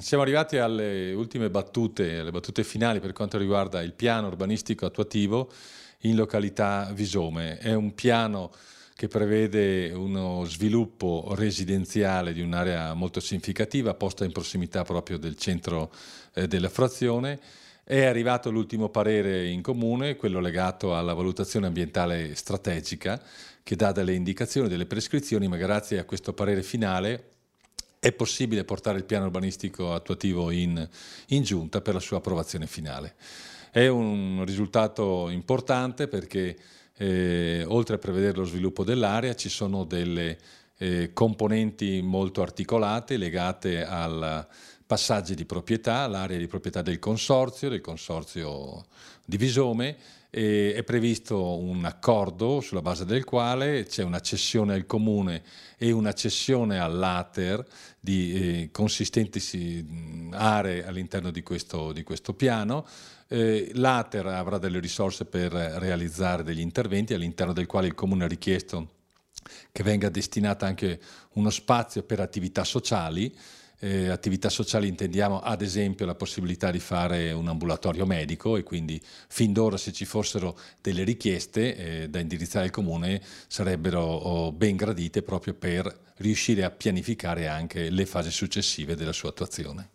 Siamo arrivati alle ultime battute, alle battute finali per quanto riguarda il piano urbanistico attuativo in località Visome. È un piano che prevede uno sviluppo residenziale di un'area molto significativa, posta in prossimità proprio del centro della frazione. È arrivato l'ultimo parere in comune, quello legato alla valutazione ambientale strategica, che dà delle indicazioni, delle prescrizioni, ma grazie a questo parere finale è possibile portare il piano urbanistico attuativo in giunta per la sua approvazione finale. È un risultato importante perché oltre a prevedere lo sviluppo dell'area ci sono delle componenti molto articolate legate al passaggi di proprietà, l'area di proprietà del consorzio di Visome. È previsto un accordo sulla base del quale c'è una cessione al comune e una cessione all'ATER di consistenti aree all'interno di questo piano. L'ATER avrà delle risorse per realizzare degli interventi all'interno del quale il comune ha richiesto che venga destinata anche uno spazio per attività sociali. Attività sociali intendiamo ad esempio la possibilità di fare un ambulatorio medico, e quindi fin d'ora, se ci fossero delle richieste da indirizzare al comune, sarebbero ben gradite proprio per riuscire a pianificare anche le fasi successive della sua attuazione.